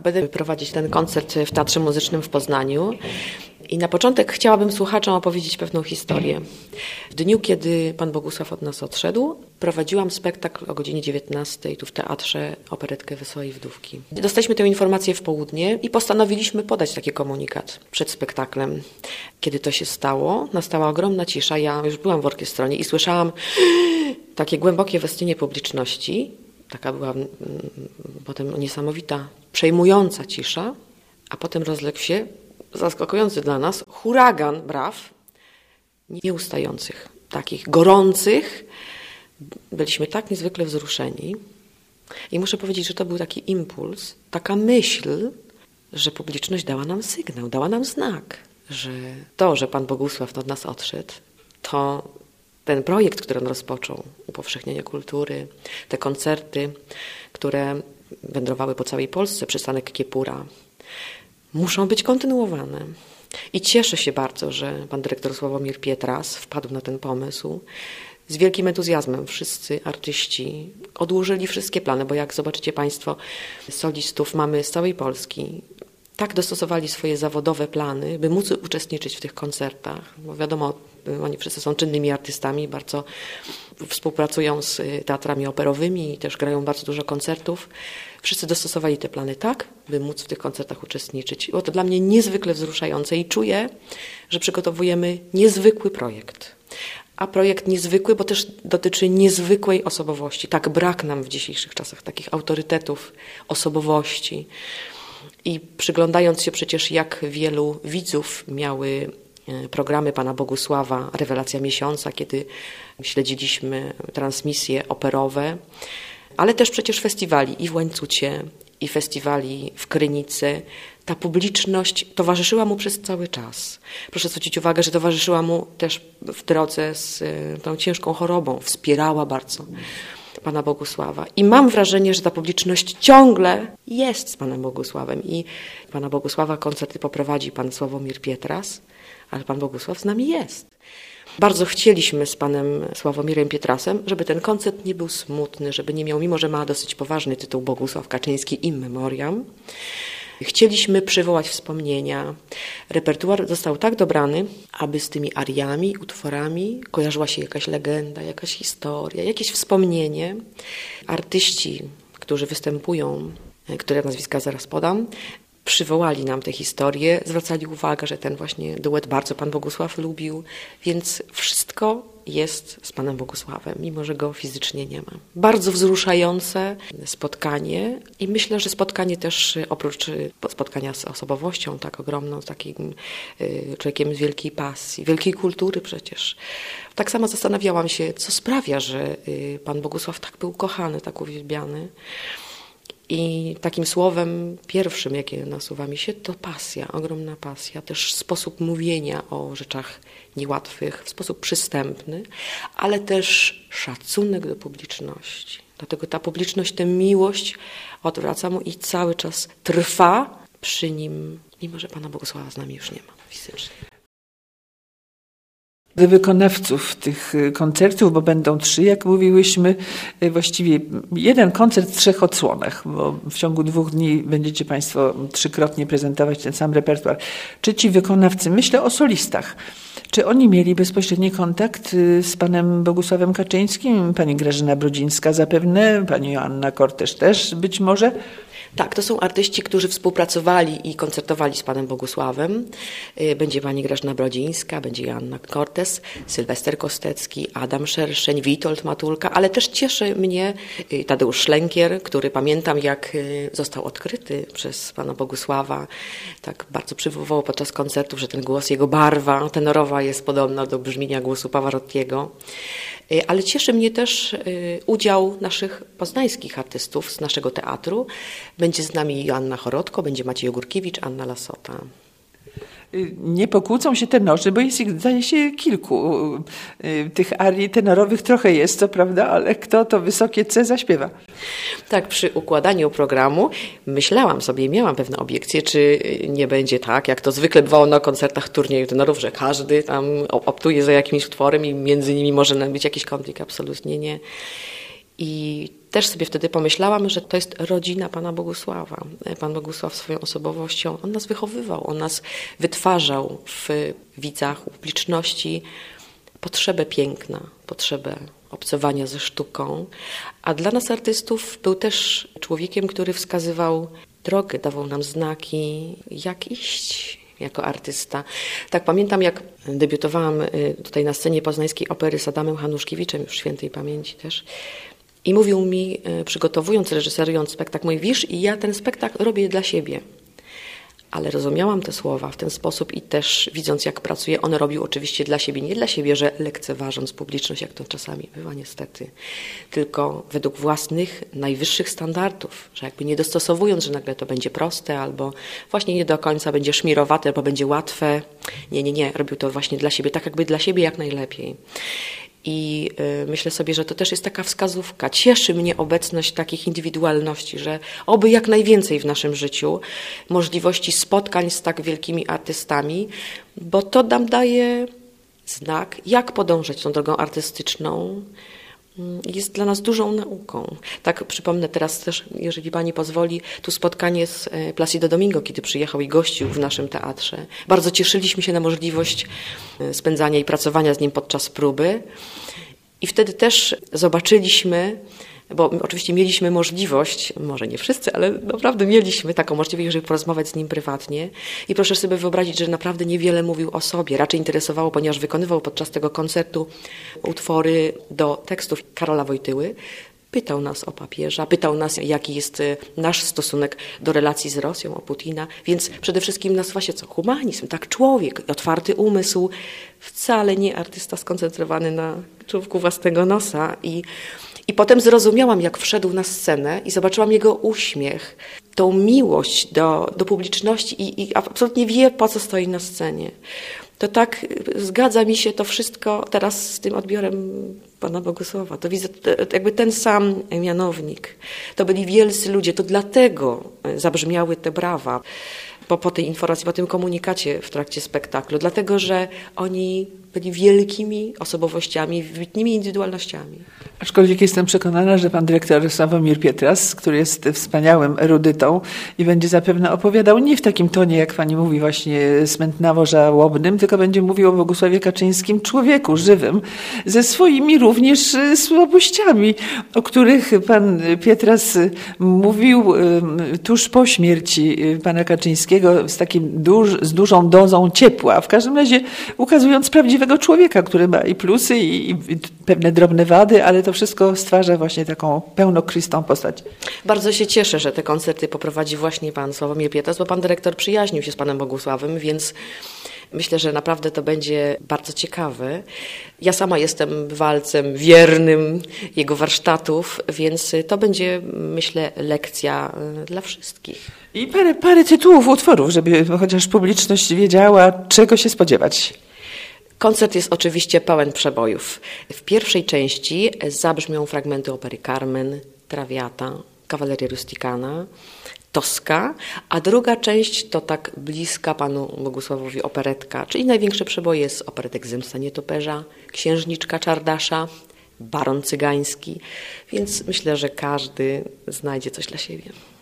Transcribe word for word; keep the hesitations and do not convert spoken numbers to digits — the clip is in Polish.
Będę prowadzić ten koncert w Teatrze Muzycznym w Poznaniu. I na początek chciałabym słuchaczom opowiedzieć pewną historię. W dniu, kiedy pan Bogusław od nas odszedł, prowadziłam spektakl o godzinie dziewiętnastej tu w teatrze, operetkę Wesołej Wdówki. Dostaliśmy tę informację w południe i postanowiliśmy podać taki komunikat przed spektaklem. Kiedy to się stało, nastała ogromna cisza. Ja już byłam w orkiestronie i słyszałam takie głębokie westchnienie publiczności. Taka była mm, potem niesamowita, przejmująca cisza, a potem rozległ się zaskakujący dla nas huragan braw, nieustających, takich gorących. Byliśmy tak niezwykle wzruszeni i muszę powiedzieć, że to był taki impuls, taka myśl, że publiczność dała nam sygnał, dała nam znak, że to, że pan Bogusław od nas odszedł, to ten projekt, który on rozpoczął, upowszechnienie kultury, te koncerty, które wędrowały po całej Polsce, przystanek Kiepura, muszą być kontynuowane. I cieszę się bardzo, że pan dyrektor Sławomir Pietras wpadł na ten pomysł. Z wielkim entuzjazmem wszyscy artyści odłożyli wszystkie plany, bo jak zobaczycie państwo, solistów mamy z całej Polski. Tak dostosowali swoje zawodowe plany, by móc uczestniczyć w tych koncertach. Bo wiadomo, oni wszyscy są czynnymi artystami, bardzo współpracują z teatrami operowymi i też grają bardzo dużo koncertów. Wszyscy dostosowali te plany tak, by móc w tych koncertach uczestniczyć. Było to dla mnie niezwykle wzruszające i czuję, że przygotowujemy niezwykły projekt. A projekt niezwykły, bo też dotyczy niezwykłej osobowości. Tak brak nam w dzisiejszych czasach takich autorytetów osobowości. I przyglądając się przecież, jak wielu widzów miały programy pana Bogusława, Rewelacja Miesiąca, kiedy śledziliśmy transmisje operowe, ale też przecież festiwali i w Łańcucie, i festiwali w Krynicy. Ta publiczność towarzyszyła mu przez cały czas. Proszę zwrócić uwagę, że towarzyszyła mu też w drodze z tą ciężką chorobą, wspierała bardzo pana Bogusława. I mam wrażenie, że ta publiczność ciągle jest z panem Bogusławem. I pana Bogusława koncerty poprowadzi pan Sławomir Pietras, ale pan Bogusław z nami jest. Bardzo chcieliśmy z panem Sławomirem Pietrasem, żeby ten koncert nie był smutny, żeby nie miał, mimo że ma dosyć poważny tytuł Bogusław Kaczyński in memoriam, chcieliśmy przywołać wspomnienia. Repertuar został tak dobrany, aby z tymi ariami, utworami kojarzyła się jakaś legenda, jakaś historia, jakieś wspomnienie. Artyści, którzy występują, które nazwiska zaraz podam, przywołali nam te historie, zwracali uwagę, że ten właśnie duet bardzo pan Bogusław lubił, więc wszystko jest z panem Bogusławem, mimo że go fizycznie nie ma. Bardzo wzruszające spotkanie i myślę, że spotkanie też oprócz spotkania z osobowością tak ogromną, z takim człowiekiem z wielkiej pasji, wielkiej kultury przecież. Tak samo zastanawiałam się, co sprawia, że pan Bogusław tak był kochany, tak uwielbiany. I takim słowem pierwszym, jakie nasuwa mi się, to pasja, ogromna pasja. Też sposób mówienia o rzeczach niełatwych w sposób przystępny, ale też szacunek do publiczności. Dlatego ta publiczność, tę miłość odwraca mu i cały czas trwa przy nim, mimo że pana Bogusława z nami już nie ma fizycznie. Do wykonawców tych koncertów, bo będą trzy, jak mówiłyśmy, właściwie jeden koncert w trzech odsłonach, bo w ciągu dwóch dni będziecie państwo trzykrotnie prezentować ten sam repertuar. Czy ci wykonawcy, myślę o solistach, czy oni mieli bezpośredni kontakt z panem Bogusławem Kaczyńskim? Pani Grażyna Brodzińska zapewne, pani Joanna Kortesz też być może? Tak, to są artyści, którzy współpracowali i koncertowali z panem Bogusławem. Będzie pani Grażyna Brodzińska, będzie Joanna Kortes, Sylwester Kostecki, Adam Szerszeń, Witold Matulka, ale też cieszy mnie Tadeusz Szlenkier, który pamiętam, jak został odkryty przez pana Bogusława. Tak bardzo przywoływał podczas koncertów, że ten głos, jego barwa tenorowa jest podobna do brzmienia głosu Pavarottiego. Ale cieszy mnie też udział naszych poznańskich artystów z naszego teatru. Będzie z nami Joanna Chorodko, będzie Maciej Ogórkiewicz, Anna Lasota. Nie pokłócą się tenorzy, bo jest ich, zdaje się, kilku. Tych arii tenorowych trochę jest, co prawda, ale kto to wysokie C zaśpiewa? Tak, przy układaniu programu myślałam sobie, miałam pewne obiekcje, czy nie będzie tak, jak to zwykle bywało na koncertach turnieju tenorów, że każdy tam optuje za jakimś utworem i między nimi może być jakiś konflikt. Absolutnie nie. I też sobie wtedy pomyślałam, że to jest rodzina pana Bogusława. Pan Bogusław swoją osobowością, on nas wychowywał, on nas wytwarzał w widzach, u publiczności potrzebę piękna, potrzebę obcowania ze sztuką, a dla nas artystów był też człowiekiem, który wskazywał drogę, dawał nam znaki, jak iść jako artysta. Tak pamiętam, jak debiutowałam tutaj na scenie poznańskiej opery z Adamem Hanuszkiewiczem, już świętej pamięci też, i mówił mi, przygotowując, reżyserując spektakl, mówi, wiesz, i ja ten spektakl robię dla siebie. Ale rozumiałam te słowa w ten sposób i też widząc, jak pracuje, on robił oczywiście dla siebie, nie dla siebie, że lekceważąc publiczność, jak to czasami bywa niestety, tylko według własnych najwyższych standardów, że jakby nie dostosowując, że nagle to będzie proste albo właśnie nie do końca będzie szmirowate, albo będzie łatwe. Nie, nie, nie, robił to właśnie dla siebie, tak jakby dla siebie jak najlepiej. I y, myślę sobie, że to też jest taka wskazówka. Cieszy mnie obecność takich indywidualności, że oby jak najwięcej w naszym życiu możliwości spotkań z tak wielkimi artystami, bo to nam daje znak, jak podążać tą drogą artystyczną. Jest dla nas dużą nauką. Tak przypomnę teraz też, jeżeli pani pozwoli, tu spotkanie z Placido Domingo, kiedy przyjechał i gościł w naszym teatrze. Bardzo cieszyliśmy się na możliwość spędzania i pracowania z nim podczas próby. I wtedy też zobaczyliśmy, bo oczywiście mieliśmy możliwość, może nie wszyscy, ale naprawdę mieliśmy taką możliwość, żeby porozmawiać z nim prywatnie. I proszę sobie wyobrazić, że naprawdę niewiele mówił o sobie. Raczej interesowało, ponieważ wykonywał podczas tego koncertu utwory do tekstów Karola Wojtyły. Pytał nas o papieża, pytał nas, jaki jest nasz stosunek do relacji z Rosją, o Putina. Więc przede wszystkim nas właśnie co? Humanizm, tak człowiek, otwarty umysł, wcale nie artysta skoncentrowany na czubku własnego nosa. I I potem zrozumiałam, jak wszedł na scenę i zobaczyłam jego uśmiech, tą miłość do, do publiczności i, i absolutnie wie, po co stoi na scenie. To tak zgadza mi się to wszystko teraz z tym odbiorem pana Bogusława. To widzę jakby ten sam mianownik. To byli wielcy ludzie, to dlatego zabrzmiały te brawa po, po tej informacji, po tym komunikacie w trakcie spektaklu. Dlatego, że oni byli wielkimi osobowościami, wybitnymi indywidualnościami. Aczkolwiek jestem przekonana, że pan dyrektor Sławomir Pietras, który jest wspaniałym erudytą i będzie zapewne opowiadał nie w takim tonie, jak pani mówi, właśnie smętnawo-żałobnym, tylko będzie mówił o Bogusławie Kaczyńskim, człowieku żywym, ze swoimi również słabościami, o których pan Pietras mówił tuż po śmierci pana Kaczyńskiego z takim duż, z dużą dozą ciepła. W każdym razie ukazując prawdziwego człowieka, który ma i plusy, i, i pewne drobne wady, ale to wszystko stwarza właśnie taką pełnokrwistą postać. Bardzo się cieszę, że te koncerty poprowadzi właśnie pan Sławomir Pietras, bo pan dyrektor przyjaźnił się z panem Bogusławem, więc myślę, że naprawdę to będzie bardzo ciekawe. Ja sama jestem bywalcem wiernym jego warsztatów, więc to będzie, myślę, lekcja dla wszystkich. I parę, parę tytułów utworów, żeby chociaż publiczność wiedziała, czego się spodziewać. Koncert jest oczywiście pełen przebojów. W pierwszej części zabrzmią fragmenty opery Carmen, Traviata, Cavalleria Rusticana, Tosca, a druga część to tak bliska panu Bogusławowi operetka, czyli największe przeboje z operetek Zemsta Nietoperza, Księżniczka Czardasza, Baron Cygański, więc myślę, że każdy znajdzie coś dla siebie.